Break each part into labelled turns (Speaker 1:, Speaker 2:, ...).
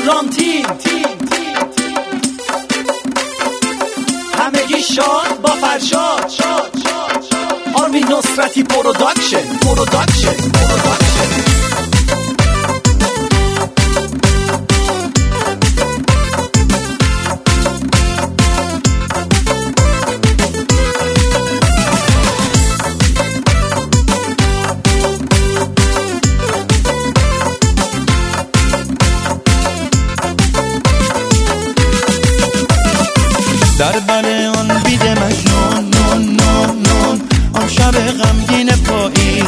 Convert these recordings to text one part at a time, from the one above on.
Speaker 1: درام تیم همگی شاد با فرشاد آرمین نصرتی پروداکشن
Speaker 2: در بر آن بید مجنون نون آن شب غمگین پاییز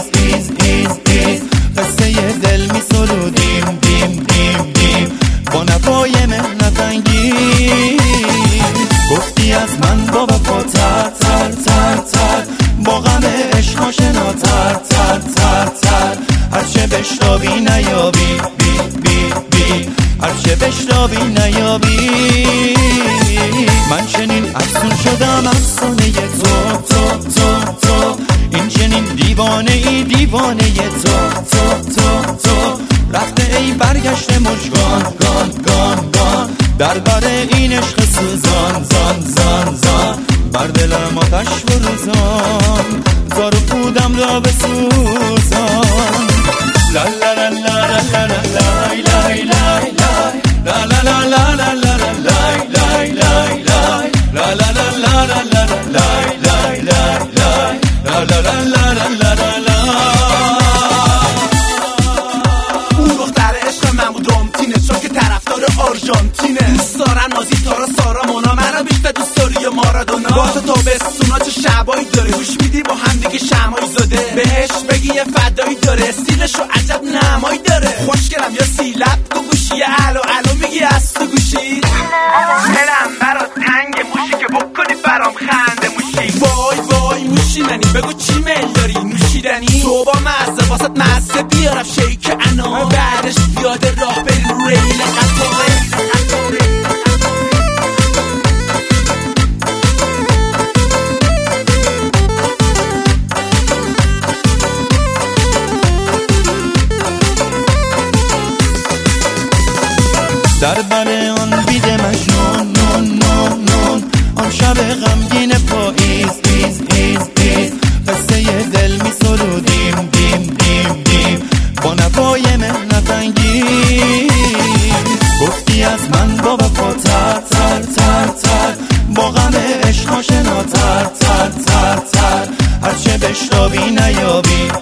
Speaker 2: قصه دل می سرودیم دیم با نوای مهنت انگیز. گفتی از من با وفا تر با غم عشق آشنا تر هرچه بشتابی نیابی هرچه بشتابی نیابی. من چنین افسون شدم افسانه تو این چنین دیوانه تو رفته ای برگشته مژگان در بر این عشق سوزان بر دلم آتش بروزان زار و پودم را بسوزان. لا لا لا لا لا
Speaker 3: اون دختر عشق من بود رامتینه چون که طرفدار آرژانتینه. دوست دارم نازی تارا سارا مونا منو بیشتر دوست داری مارادونا. با تو تابستونا چه شبایی داره گوش میدی با هم دیگه شمعی زده بهش بگی یه فدایی داره استیلشو عجب نمایی داره. خوشگلم یا سیلب تو گوشی الو میگی از تو گوشی دلم برات تنگ موشی که بکنی برام خنده موشی. وای موشیدنی بگو چی میل داری نوشیدنی تو با مزه واسط مزه بیارم شیک انا بعدش پیاده راه بریم ریل قطار.
Speaker 2: در بر آن بید مجنون نون آن شب غمگین پاییز قصه دل می سرودیم دیم با نوای مهنت انگیز. گفتی از من با وفا تر با غم عشق آشنا تر هرچه بشتابی نیابی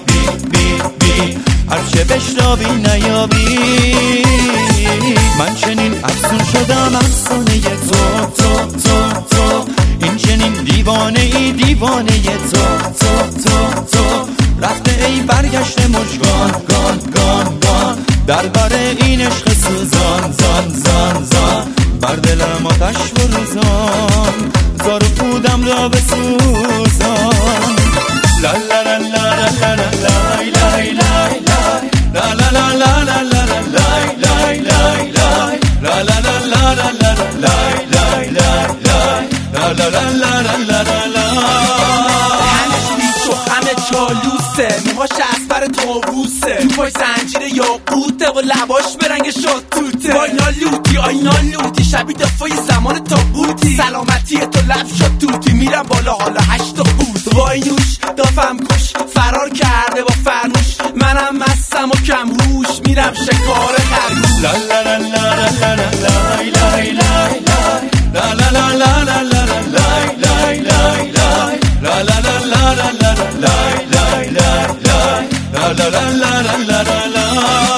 Speaker 2: هرچه بشتابی نیابی. من چنین افسون شدم افسانه تو این چنین دیوانه تو رفته ای برگشته مژگان در بر این عشق سوزان بر دلم آتش بروزان زار و پودم را بسوزان. لا لا لا لا
Speaker 3: همه چالوسه موهاش از بر طاووسه تو پای زنجیره یاقوته و لباش به رنگ شاتوته. آینا لوتی شبیه دفعه زمان تابوتی سلامتی تو لب شد توتی میرم بالا حالا 8 بود. وای نوش دافم کوش فرار کرده با فرموش منم مستم و کم هوش میرم شکار خرگوش.
Speaker 2: لا لا لا لا لا لا لا